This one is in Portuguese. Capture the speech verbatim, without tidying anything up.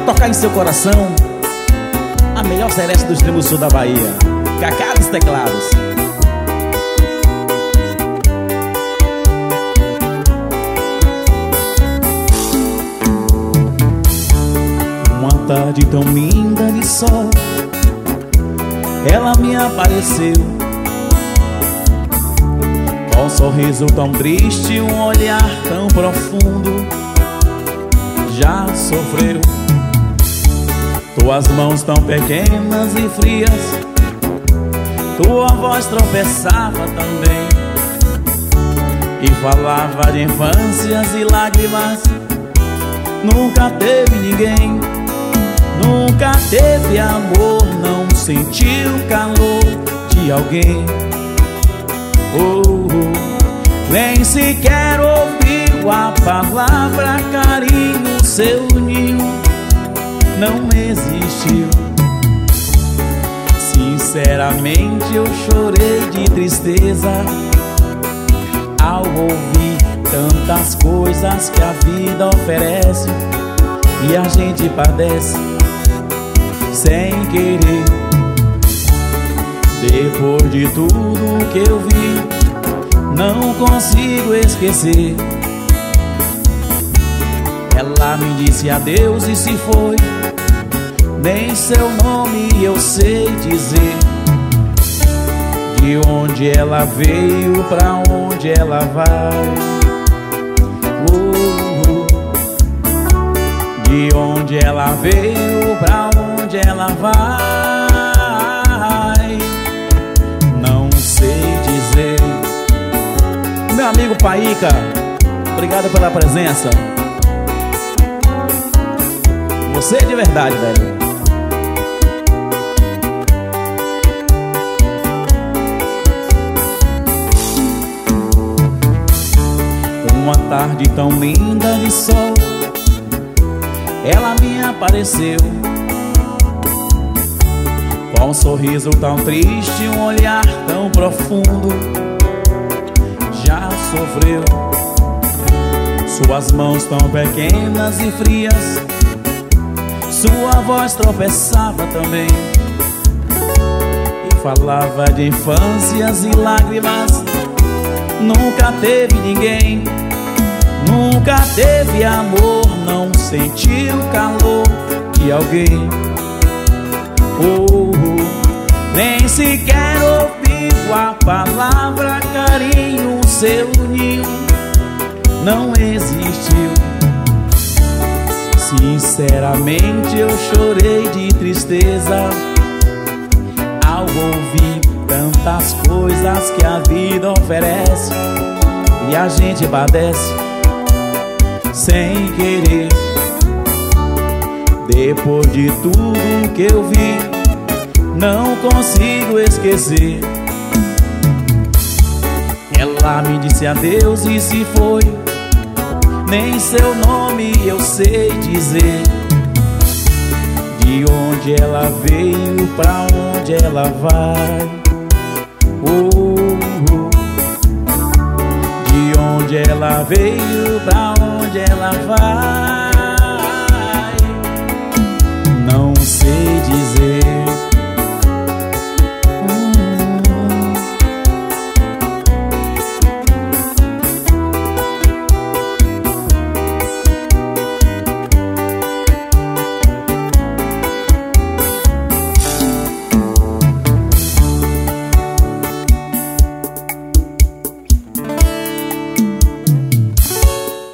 tocar em seu coração a melhor seresta do extremo sul da Bahia, Cacá dos Teclados. Uma tarde tão linda de sol, ela me apareceu, com um sorriso tão triste, um olhar tão profundo. Já sofreu, tuas mãos tão pequenas e frias, tua voz tropeçava também, e falava de infâncias e lágrimas. Nunca teve ninguém, nunca teve amor, não sentiu o calor de alguém. Oh, oh, nem sequer ouviu a palavra carinho, seu ninho não existiu. Sinceramente eu chorei de tristeza ao ouvir tantas coisas que a vida oferece e a gente padece sem querer. Depois de tudo que eu vi, não consigo esquecer. Ela me disse adeus e se foi, nem seu nome eu sei dizer. De onde ela veio, pra onde ela vai. Oh, oh. De onde ela veio, pra onde ela vai, não sei dizer. Meu amigo Paíca, obrigado pela presença. Você é de verdade, velho. Uma tarde tão linda de sol, ela me apareceu, com um sorriso tão triste, um olhar tão profundo. Já sofreu, suas mãos tão pequenas e frias, sua voz tropeçava também, e falava de infâncias e lágrimas. Nunca teve ninguém, nunca teve amor, não sentiu o calor de alguém. Oh, oh, nem sequer ouviu a palavra carinho, seu ninho não existiu. Sinceramente eu chorei de tristeza ao ouvir tantas coisas que a vida oferece e a gente padece sem querer. Depois de tudo que eu vi, não consigo esquecer. Ela me disse adeus e se foi, nem seu nome eu sei dizer. De onde ela veio, pra onde ela vai. Oh, oh. De onde ela veio, pra onde ela vai, não sei dizer.